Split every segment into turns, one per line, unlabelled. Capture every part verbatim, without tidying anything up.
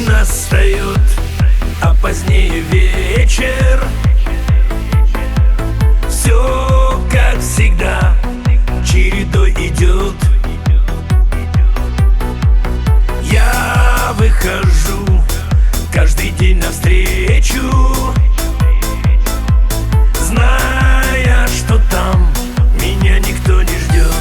настает, а позднее вечер. Все как всегда чередой идет. Я выхожу каждый день навстречу, зная, что там меня никто не ждет.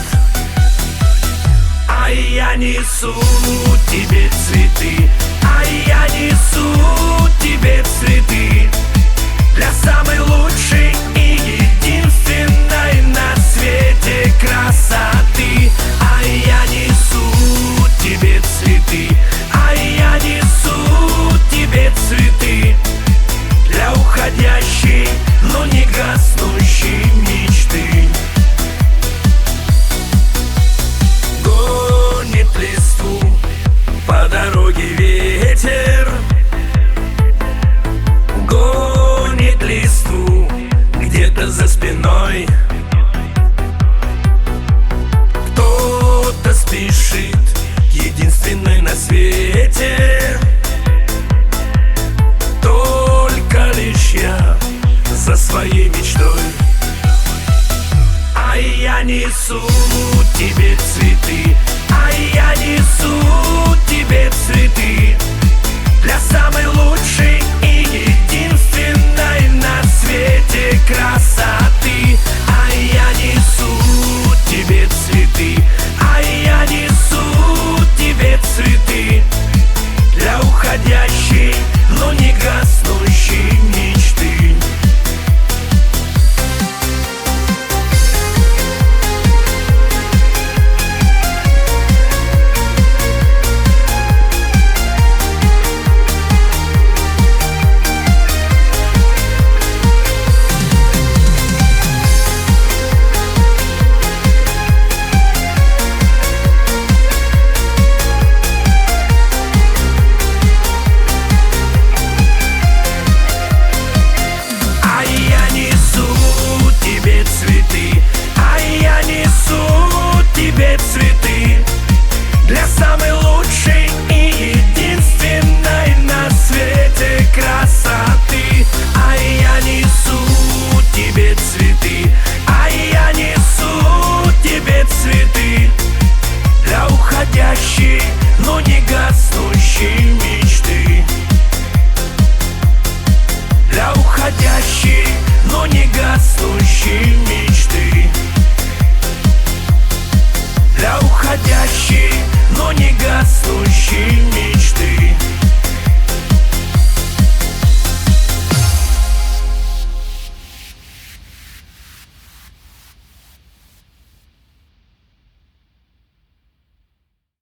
А я несу тебе цветы, а я несу тебе цветы для самой лучшей и единственной на свете красоты. А я несу тебе цветы, а я несу тебе цветы для уходящей, но не гаснущей мечты. Гонит листву по дороге ветер, гонит листву где-то за спиной. Кто-то спешит к единственной на свете, только лишь я за своей мечтой. А я несу тебе цветы, а я несу тебе цветы для самой лучшей и единственной на свете красоты. А я несу тебе цветы, а я несу тебе цветы для уходящей, но не гаснущей мечты. Цветы для самой лучшей и единственной на свете красоты. А я несу тебе цветы, а я несу тебе цветы для уходящей, но не гаснущей мечты. Для уходящей, но не гаснущей